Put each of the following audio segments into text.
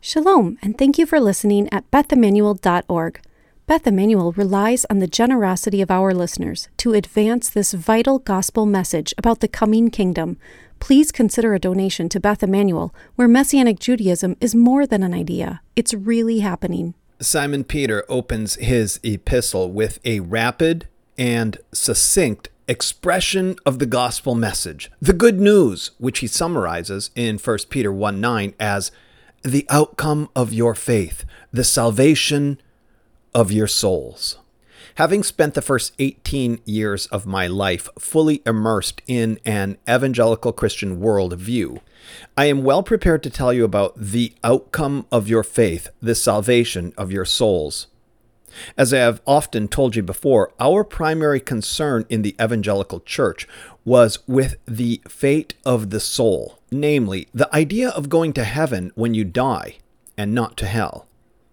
Shalom, and thank you for listening at BethEmmanuel.org. Beth Emmanuel relies on the generosity of our listeners to advance this vital gospel message about the coming kingdom. Please consider a donation to Beth Emmanuel, where Messianic Judaism is more than an idea. It's really happening. Simon Peter opens his epistle with a rapid and succinct expression of the gospel message, the good news, which he summarizes in 1 Peter 1:9 as the outcome of your faith, the salvation of your souls. Having spent the first 18 years of my life fully immersed in an evangelical Christian worldview, I am well prepared to tell you about the outcome of your faith, the salvation of your souls. As I have often told you before, our primary concern in the evangelical church was with the fate of the soul, namely, the idea of going to heaven when you die and not to hell.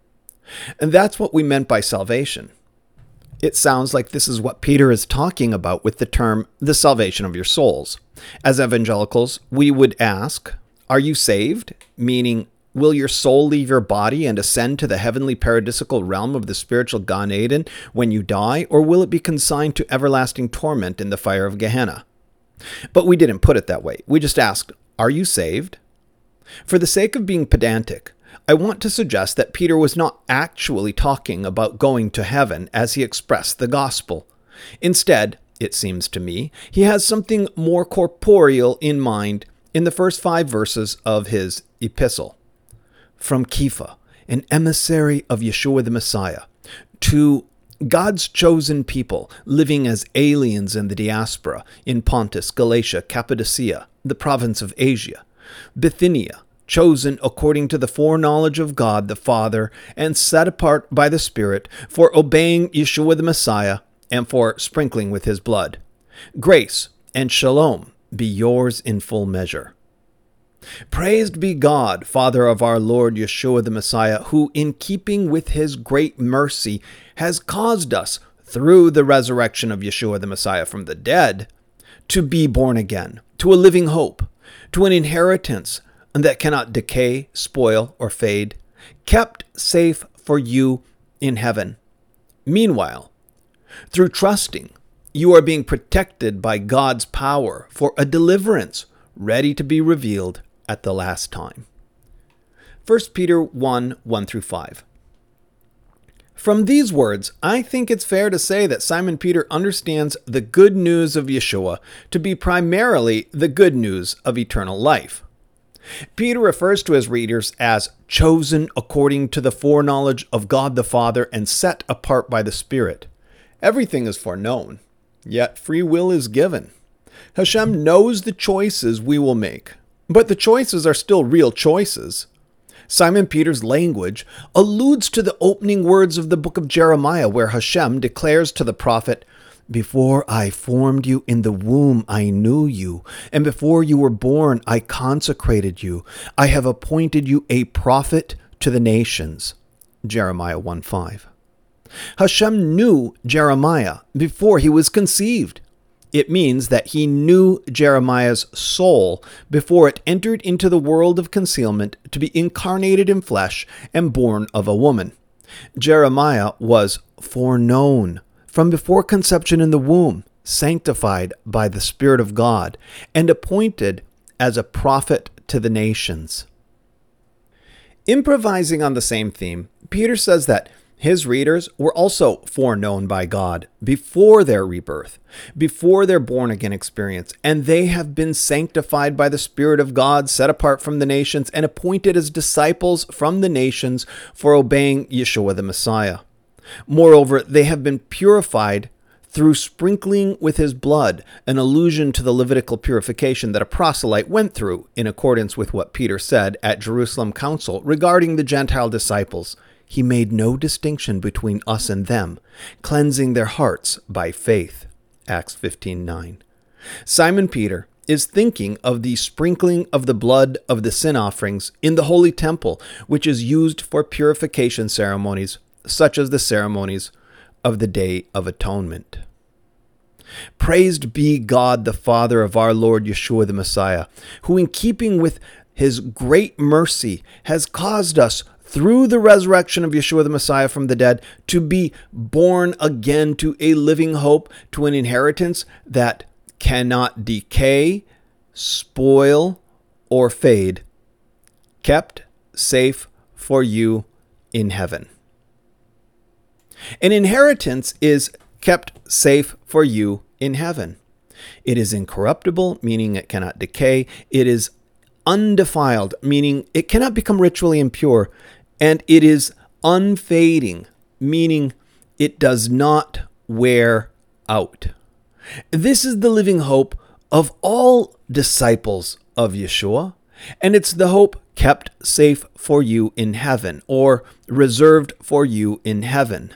And that's what we meant by salvation. It sounds like this is what Peter is talking about with the term, the salvation of your souls. As evangelicals, we would ask, are you saved? Meaning, will your soul leave your body and ascend to the heavenly paradisical realm of the spiritual Gan Eden when you die, or will it be consigned to everlasting torment in the fire of Gehenna? But we didn't put it that way. We just asked, are you saved? For the sake of being pedantic, I want to suggest that Peter was not actually talking about going to heaven as he expressed the gospel. Instead, it seems to me, he has something more corporeal in mind in the first 5 verses of his epistle. From Kepha, an emissary of Yeshua the Messiah, to God's chosen people living as aliens in the diaspora in Pontus, Galatia, Cappadocia, the province of Asia, Bithynia, chosen according to the foreknowledge of God the Father and set apart by the Spirit for obeying Yeshua the Messiah and for sprinkling with his blood. Grace and shalom be yours in full measure. Praised be God, Father of our Lord Yeshua the Messiah, who in keeping with his great mercy has caused us, through the resurrection of Yeshua the Messiah from the dead, to be born again, to a living hope, to an inheritance that cannot decay, spoil, or fade, kept safe for you in heaven. Meanwhile, through trusting, you are being protected by God's power for a deliverance ready to be revealed at the last time. 1 Peter 1:1-5. From these words, I think it's fair to say that Simon Peter understands the good news of Yeshua to be primarily the good news of eternal life. Peter refers to his readers as chosen according to the foreknowledge of God the Father and set apart by the Spirit. Everything is foreknown, yet free will is given. Hashem knows the choices we will make, but the choices are still real choices. Simon Peter's language alludes to the opening words of the book of Jeremiah, where Hashem declares to the prophet, before I formed you in the womb, I knew you, and before you were born, I consecrated you. I have appointed you a prophet to the nations. Jeremiah 1:5. Hashem knew Jeremiah before he was conceived. It means that he knew Jeremiah's soul before it entered into the world of concealment to be incarnated in flesh and born of a woman. Jeremiah was foreknown from before conception in the womb, sanctified by the Spirit of God, and appointed as a prophet to the nations. Improvising on the same theme, Peter says that his readers were also foreknown by God before their rebirth, before their born-again experience, and they have been sanctified by the Spirit of God, set apart from the nations, and appointed as disciples from the nations for obeying Yeshua the Messiah. Moreover, they have been purified through sprinkling with his blood, an allusion to the Levitical purification that a proselyte went through in accordance with what Peter said at Jerusalem Council regarding the Gentile disciples. He made no distinction between us and them, cleansing their hearts by faith. Acts 15:9. Simon Peter is thinking of the sprinkling of the blood of the sin offerings in the Holy Temple, which is used for purification ceremonies, such as the ceremonies of the Day of Atonement. Praised be God, the Father of our Lord Yeshua the Messiah, who in keeping with His great mercy has caused us, through the resurrection of Yeshua the Messiah from the dead, to be born again to a living hope, to an inheritance that cannot decay, spoil, or fade, kept safe for you in heaven. An inheritance is kept safe for you in heaven. It is incorruptible, meaning it cannot decay. It is undefiled, meaning it cannot become ritually impure. And it is unfading, meaning it does not wear out. This is the living hope of all disciples of Yeshua, and it's the hope kept safe for you in heaven, or reserved for you in heaven.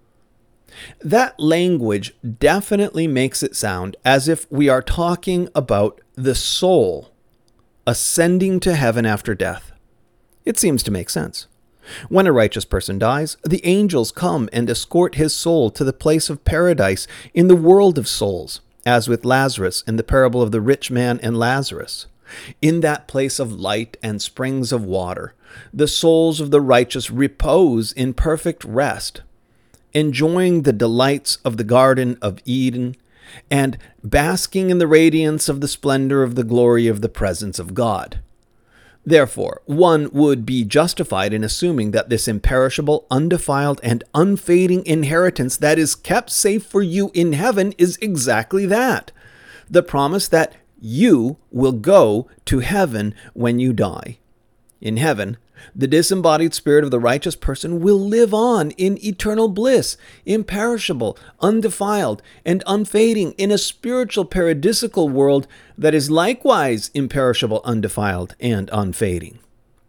That language definitely makes it sound as if we are talking about the soul ascending to heaven after death. It seems to make sense. When a righteous person dies, the angels come and escort his soul to the place of paradise in the world of souls, as with Lazarus in the parable of the rich man and Lazarus. In that place of light and springs of water, the souls of the righteous repose in perfect rest, enjoying the delights of the Garden of Eden and basking in the radiance of the splendor of the glory of the presence of God. Therefore, one would be justified in assuming that this imperishable, undefiled, and unfading inheritance that is kept safe for you in heaven is exactly that. The promise that you will go to heaven when you die. In heaven, the disembodied spirit of the righteous person will live on in eternal bliss, imperishable, undefiled, and unfading in a spiritual paradisical world that is likewise imperishable, undefiled, and unfading.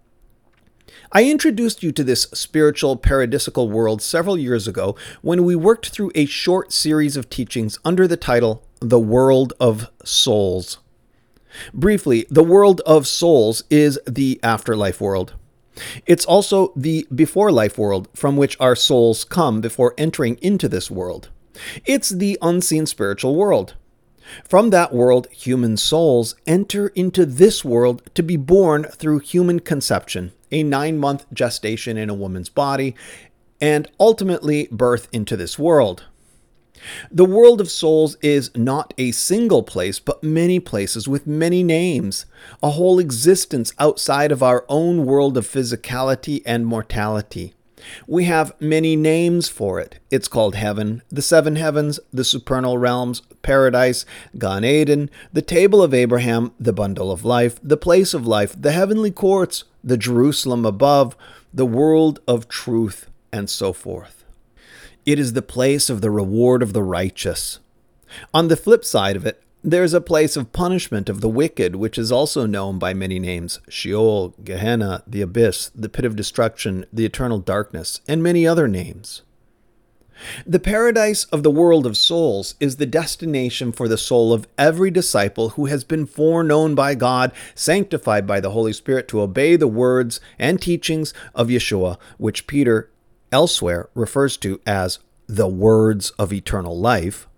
I introduced you to this spiritual paradisical world several years ago when we worked through a short series of teachings under the title, The World of Souls. Briefly, the world of souls is the afterlife world. It's also the before-life world from which our souls come before entering into this world. It's the unseen spiritual world. From that world, human souls enter into this world to be born through human conception, a 9-month gestation in a woman's body, and ultimately birth into this world. The world of souls is not a single place, but many places with many names, a whole existence outside of our own world of physicality and mortality. We have many names for it. It's called heaven, the 7 heavens, the supernal realms, paradise, Gan Eden, the table of Abraham, the bundle of life, the place of life, the heavenly courts, the Jerusalem above, the world of truth, and so forth. It is the place of the reward of the righteous. On the flip side of it, there is a place of punishment of the wicked, which is also known by many names: Sheol, Gehenna, the abyss, the pit of destruction, the eternal darkness, and many other names. The paradise of the world of souls is the destination for the soul of every disciple who has been foreknown by God, sanctified by the Holy Spirit to obey the words and teachings of Yeshua, which Peter elsewhere refers to as the words of eternal life,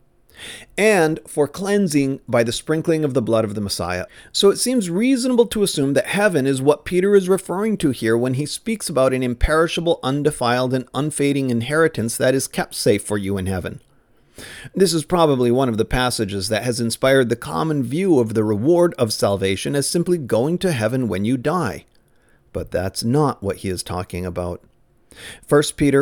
and for cleansing by the sprinkling of the blood of the Messiah. So it seems reasonable to assume that heaven is what Peter is referring to here when he speaks about an imperishable, undefiled, and unfading inheritance that is kept safe for you in heaven. This is probably one of the passages that has inspired the common view of the reward of salvation as simply going to heaven when you die. But that's not what he is talking about. 1 Peter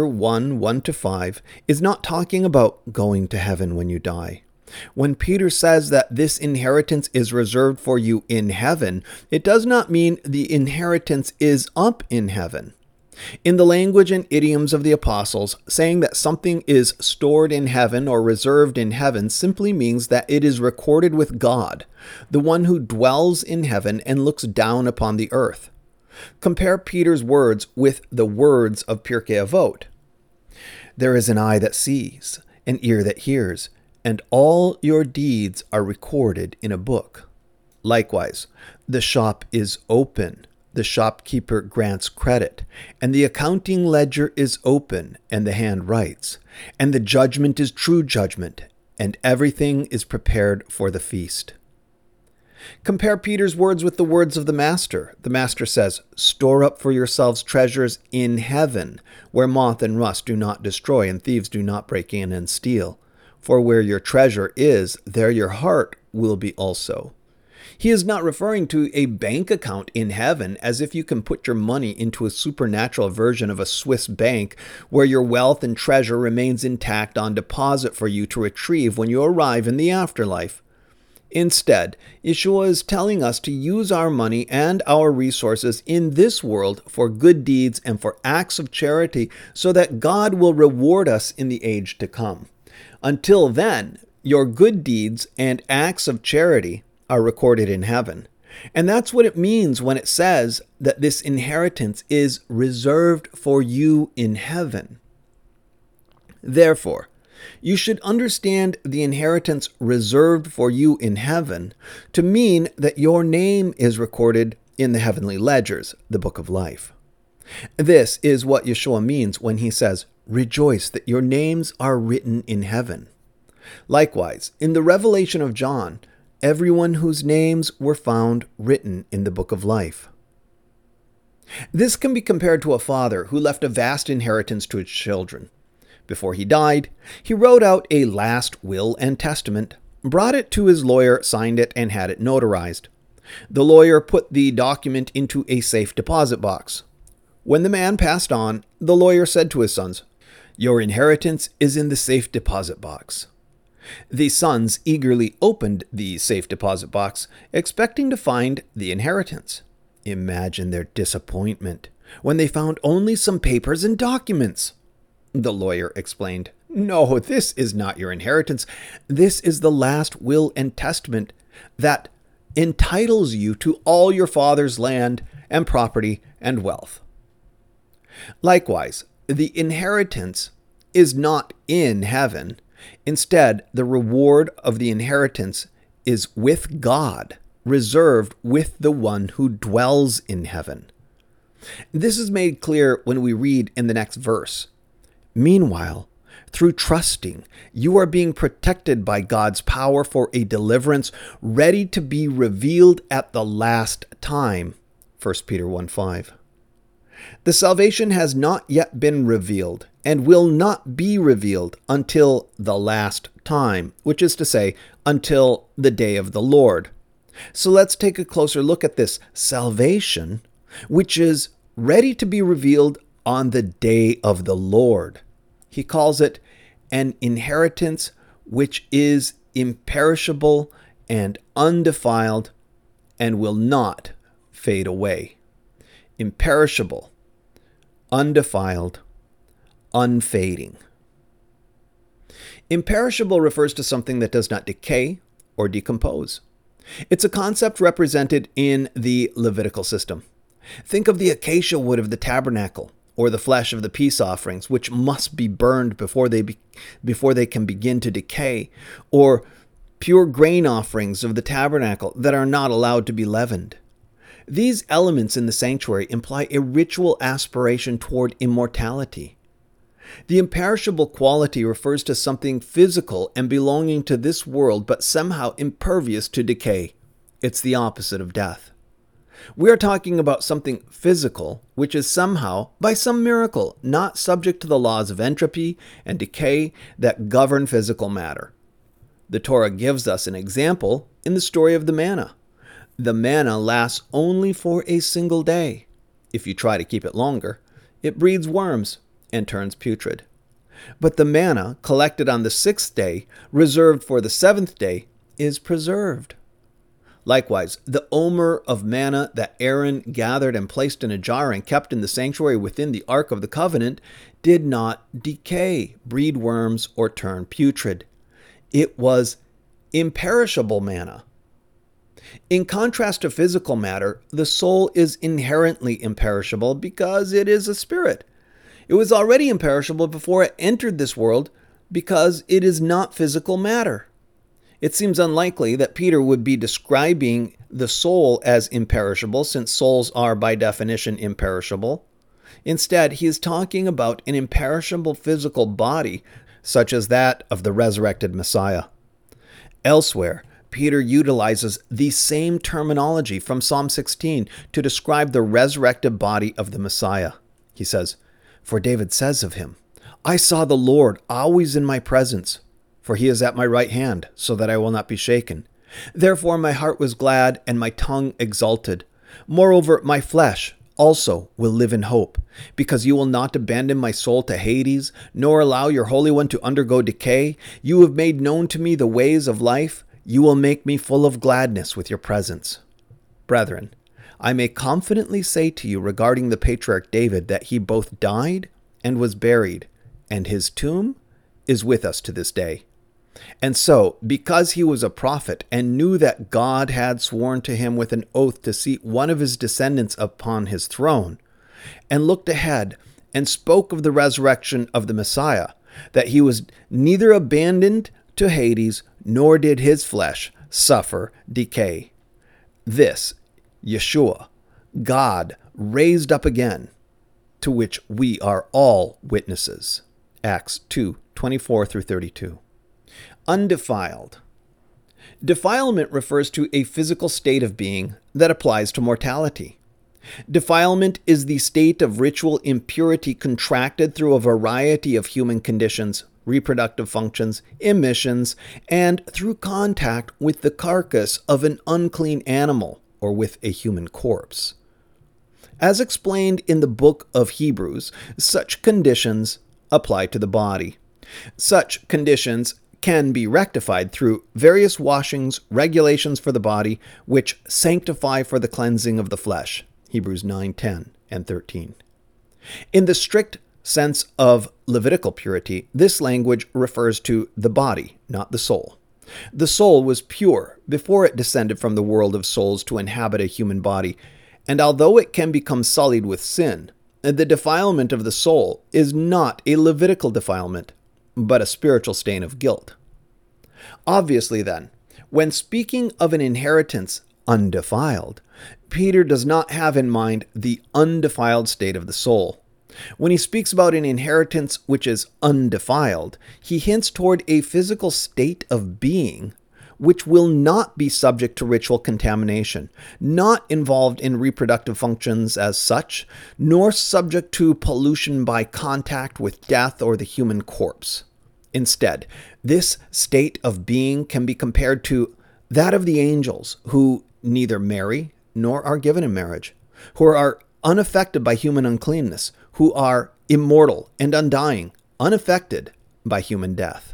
1:1-5 is not talking about going to heaven when you die. When Peter says that this inheritance is reserved for you in heaven, it does not mean the inheritance is up in heaven. In the language and idioms of the apostles, saying that something is stored in heaven or reserved in heaven simply means that it is recorded with God, the one who dwells in heaven and looks down upon the earth. Compare Peter's words with the words of Pirkei Avot. There is an eye that sees, an ear that hears, and all your deeds are recorded in a book. Likewise, the shop is open, the shopkeeper grants credit, and the accounting ledger is open, and the hand writes, and the judgment is true judgment, and everything is prepared for the feast. Compare Peter's words with the words of the Master. The Master says, "Store up for yourselves treasures in heaven, where moth and rust do not destroy and thieves do not break in and steal. For where your treasure is, there your heart will be also." He is not referring to a bank account in heaven as if you can put your money into a supernatural version of a Swiss bank where your wealth and treasure remains intact on deposit for you to retrieve when you arrive in the afterlife. Instead, Yeshua is telling us to use our money and our resources in this world for good deeds and for acts of charity so that God will reward us in the age to come. Until then, your good deeds and acts of charity are recorded in heaven. And that's what it means when it says that this inheritance is reserved for you in heaven. Therefore, you should understand the inheritance reserved for you in heaven to mean that your name is recorded in the heavenly ledgers, the book of life. This is what Yeshua means when he says, "Rejoice that your names are written in heaven." Likewise, in the revelation of John, everyone whose names were found written in the book of life. This can be compared to a father who left a vast inheritance to his children. Before he died, he wrote out a last will and testament, brought it to his lawyer, signed it, and had it notarized. The lawyer put the document into a safe deposit box. When the man passed on, the lawyer said to his sons, "Your inheritance is in the safe deposit box." The sons eagerly opened the safe deposit box, expecting to find the inheritance. Imagine their disappointment when they found only some papers and documents. The lawyer explained, "No, this is not your inheritance. This is the last will and testament that entitles you to all your father's land and property and wealth." Likewise, the inheritance is not in heaven. Instead, the reward of the inheritance is with God, reserved with the one who dwells in heaven. This is made clear when we read in the next verse. "Meanwhile, through trusting, you are being protected by God's power for a deliverance ready to be revealed at the last time." 1 Peter 1:5. The salvation has not yet been revealed and will not be revealed until the last time, which is to say, until the day of the Lord. So let's take a closer look at this salvation, which is ready to be revealed on the day of the Lord. He calls it an inheritance which is imperishable and undefiled and will not fade away. Imperishable, undefiled, unfading. Imperishable refers to something that does not decay or decompose. It's a concept represented in the Levitical system. Think of the acacia wood of the tabernacle or the flesh of the peace offerings, which must be burned before they can begin to decay, or pure grain offerings of the tabernacle that are not allowed to be leavened. These elements in the sanctuary imply a ritual aspiration toward immortality. The imperishable quality refers to something physical and belonging to this world, but somehow impervious to decay. It's the opposite of death. We are talking about something physical, which is somehow, by some miracle, not subject to the laws of entropy and decay that govern physical matter. The Torah gives us an example in the story of the manna. The manna lasts only for a single day. If you try to keep it longer, it breeds worms and turns putrid. But the manna collected on the 6th day, reserved for the 7th day, is preserved. Likewise, the omer of manna that Aaron gathered and placed in a jar and kept in the sanctuary within the Ark of the Covenant did not decay, breed worms, or turn putrid. It was imperishable manna. In contrast to physical matter, the soul is inherently imperishable because it is a spirit. It was already imperishable before it entered this world because it is not physical matter. It seems unlikely that Peter would be describing the soul as imperishable, since souls are by definition imperishable. Instead, he is talking about an imperishable physical body, such as that of the resurrected Messiah. Elsewhere, Peter utilizes the same terminology from Psalm 16 to describe the resurrected body of the Messiah. He says, "For David says of him, I saw the Lord always in my presence, for he is at my right hand, so that I will not be shaken. Therefore my heart was glad and my tongue exulted. Moreover, my flesh also will live in hope, because you will not abandon my soul to Hades, nor allow your Holy One to undergo decay. You have made known to me the ways of life. You will make me full of gladness with your presence." Brethren, I may confidently say to you regarding the patriarch David that he both died and was buried, and his tomb is with us to this day. And so, because he was a prophet and knew that God had sworn to him with an oath to seat one of his descendants upon his throne, and looked ahead and spoke of the resurrection of the Messiah, that he was neither abandoned to Hades, nor did his flesh suffer decay. This, Yeshua, God raised up again, to which we are all witnesses. Acts 2:24-32. Undefiled. Defilement refers to a physical state of being that applies to mortality. Defilement is the state of ritual impurity contracted through a variety of human conditions, reproductive functions, emissions, and through contact with the carcass of an unclean animal or with a human corpse. As explained in the book of Hebrews, such conditions apply to the body. Such conditions can be rectified through various washings, regulations for the body, which sanctify for the cleansing of the flesh. Hebrews 9:10 and 13. In the strict sense of Levitical purity, this language refers to the body, not the soul. The soul was pure before it descended from the world of souls to inhabit a human body, and although it can become sullied with sin, the defilement of the soul is not a Levitical defilement, but a spiritual stain of guilt. Obviously then, when speaking of an inheritance undefiled, Peter does not have in mind the undefiled state of the soul. When he speaks about an inheritance which is undefiled, he hints toward a physical state of being which will not be subject to ritual contamination, not involved in reproductive functions as such, nor subject to pollution by contact with death or the human corpse. Instead, this state of being can be compared to that of the angels, who neither marry nor are given in marriage, who are unaffected by human uncleanness, who are immortal and undying, unaffected by human death.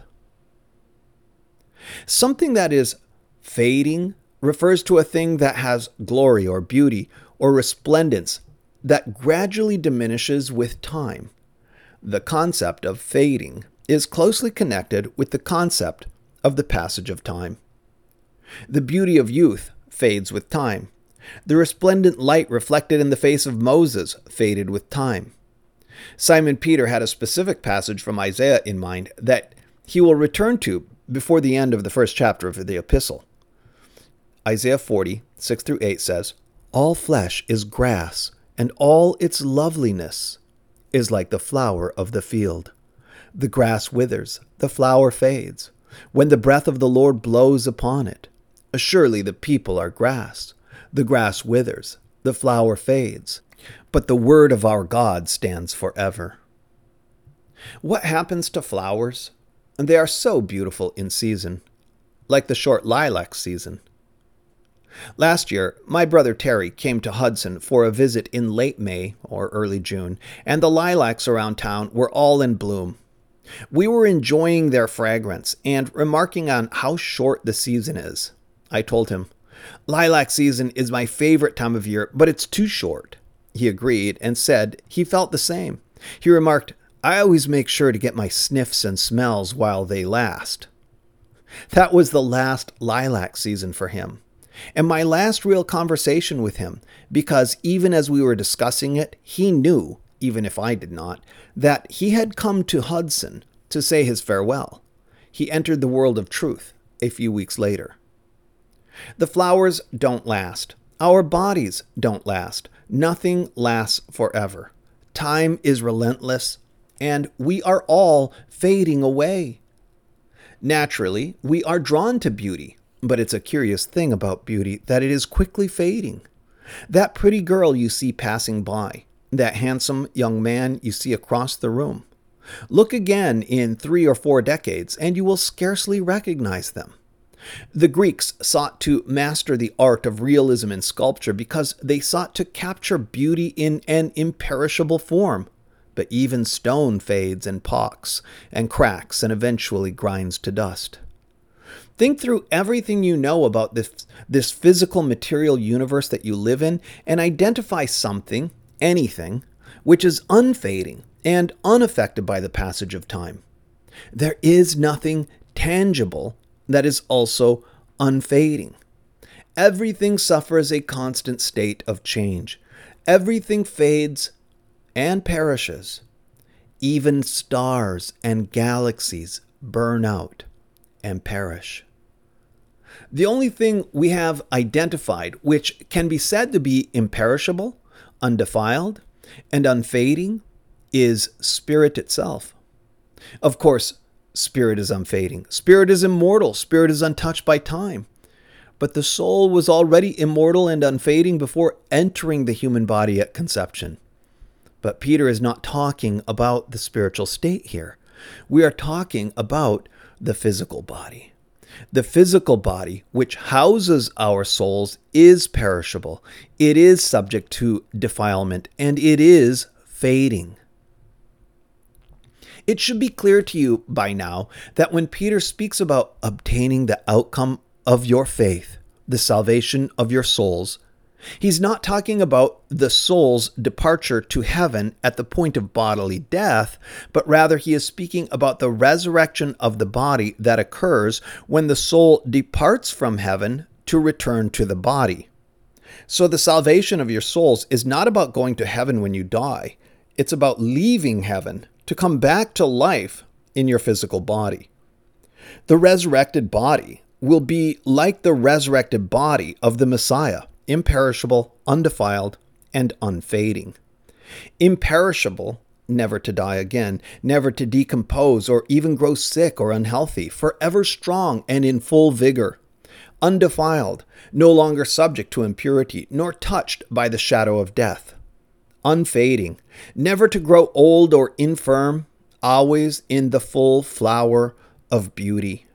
Something that is fading refers to a thing that has glory or beauty or resplendence that gradually diminishes with time. The concept of fading is closely connected with the concept of the passage of time. The beauty of youth fades with time. The resplendent light reflected in the face of Moses faded with time. Simon Peter had a specific passage from Isaiah in mind that he will return to before the end of the first chapter of the epistle. Isaiah 40:6-8 says, "All flesh is grass, and all its loveliness is like the flower of the field. The grass withers, the flower fades, when the breath of the Lord blows upon it. Surely the people are grass. The grass withers, the flower fades, but the word of our God stands forever." What happens to flowers? They are so beautiful in season, like the short lilac season. Last year, my brother Terry came to Hudson for a visit in late May or early June, and the lilacs around town were all in bloom. We were enjoying their fragrance and remarking on how short the season is. I told him, "Lilac season is my favorite time of year, but it's too short." He agreed and said he felt the same. He remarked, "I always make sure to get my sniffs and smells while they last." That was the last lilac season for him, and my last real conversation with him, because even as we were discussing it, he knew, even if I did not, that he had come to Hudson to say his farewell. He entered the world of truth a few weeks later. The flowers don't last. Our bodies don't last. Nothing lasts forever. Time is relentless, and we are all fading away. Naturally, we are drawn to beauty, But it's a curious thing about beauty that it is quickly fading. That pretty girl you see passing by, that handsome young man you see across the room. Look again in 3 or 4 decades, and you will scarcely recognize them. The Greeks sought to master the art of realism in sculpture because they sought to capture beauty in an imperishable form. But even stone fades and pocks and cracks and eventually grinds to dust. Think through everything you know about this physical material universe that you live in and identify something, anything, which is unfading and unaffected by the passage of time. There is nothing tangible that is also unfading. Everything suffers a constant state of change. Everything fades and perishes. Even stars and galaxies burn out and perish. The only thing we have identified which can be said to be imperishable, undefiled, and unfading is spirit itself. Of course, spirit is unfading. Spirit is immortal. Spirit is untouched by time. But the soul was already immortal and unfading before entering the human body at conception. But Peter is not talking about the spiritual state here. We are talking about the physical body. The physical body, which houses our souls, is perishable. It is subject to defilement, and it is fading. It should be clear to you by now that when Peter speaks about obtaining the outcome of your faith, the salvation of your souls, he's not talking about the soul's departure to heaven at the point of bodily death, but rather he is speaking about the resurrection of the body that occurs when the soul departs from heaven to return to the body. So the salvation of your souls is not about going to heaven when you die. It's about leaving heaven to come back to life in your physical body. The resurrected body will be like the resurrected body of the Messiah, imperishable, undefiled, and unfading. Imperishable, never to die again, never to decompose or even grow sick or unhealthy, forever strong and in full vigor. Undefiled, no longer subject to impurity, nor touched by the shadow of death. Unfading, never to grow old or infirm, always in the full flower of beauty.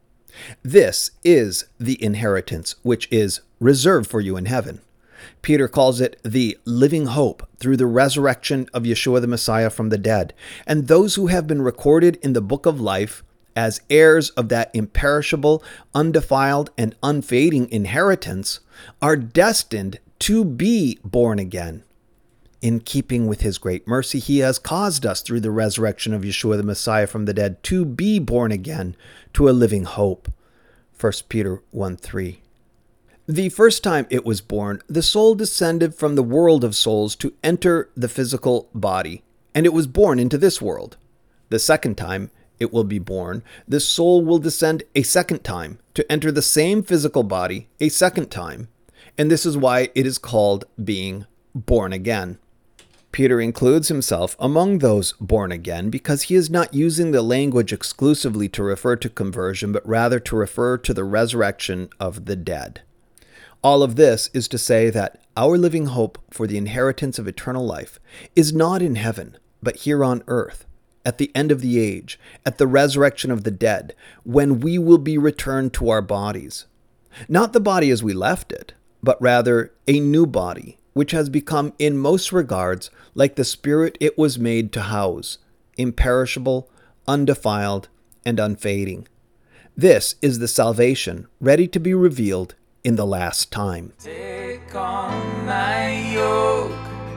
This is the inheritance which is reserved for you in heaven. Peter calls it the living hope through the resurrection of Yeshua the Messiah from the dead. And those who have been recorded in the book of life as heirs of that imperishable, undefiled, and unfading inheritance are destined to be born again. In keeping with his great mercy, he has caused us through the resurrection of Yeshua the Messiah from the dead to be born again to a living hope. 1 Peter 1:3. The first time it was born, the soul descended from the world of souls to enter the physical body, and it was born into this world. The second time it will be born, the soul will descend a second time to enter the same physical body a second time, and this is why it is called being born again. Peter includes himself among those born again because he is not using the language exclusively to refer to conversion, but rather to refer to the resurrection of the dead. All of this is to say that our living hope for the inheritance of eternal life is not in heaven, but here on earth, at the end of the age, at the resurrection of the dead, when we will be returned to our bodies. Not the body as we left it, but rather a new body, which has become in most regards like the spirit it was made to house, imperishable, undefiled, and unfading. This is the salvation ready to be revealed in the last time. Take on my yoke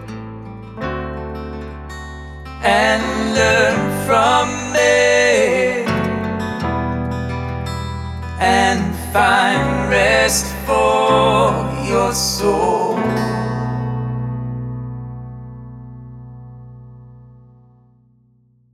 and learn from me and find rest for your soul.